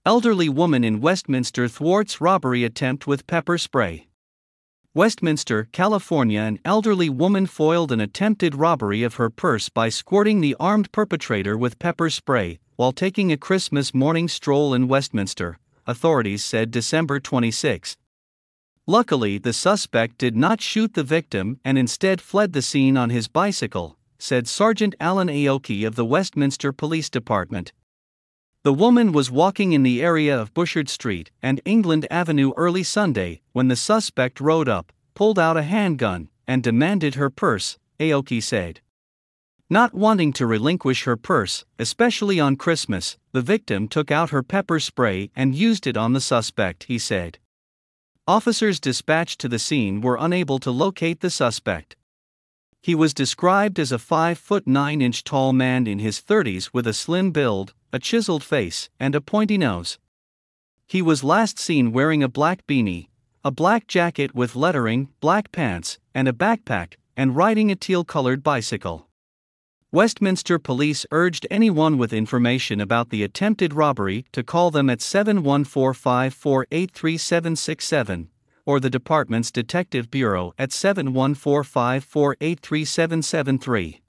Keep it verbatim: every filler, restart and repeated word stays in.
Elderly woman in Westminster thwarts robbery attempt with pepper spray. Westminster, California. An elderly woman foiled an attempted robbery of her purse by squirting the armed perpetrator with pepper spray while taking a Christmas morning stroll in Westminster, authorities said December twenty-sixth. Luckily, the suspect did not shoot the victim and instead fled the scene on his bicycle, said Sergeant Alan Aoki of the Westminster Police Department. The woman was walking in the area of Bouchard Street and England Avenue early Sunday when the suspect rode up, pulled out a handgun, and demanded her purse, Aoki said. Not wanting to relinquish her purse, especially on Christmas, the victim took out her pepper spray and used it on the suspect, he said. Officers dispatched to the scene were unable to locate the suspect. He was described as a five foot nine inch tall man in his thirties with a slim build, a chiseled face, and a pointy nose. He was last seen wearing a black beanie, a black jacket with lettering, black pants, and a backpack, and riding a teal-colored bicycle. Westminster Police urged anyone with information about the attempted robbery to call them at seven one four, five four eight, three seven six seven, or the department's Detective Bureau at seven one four, five four eight, three seven seven three.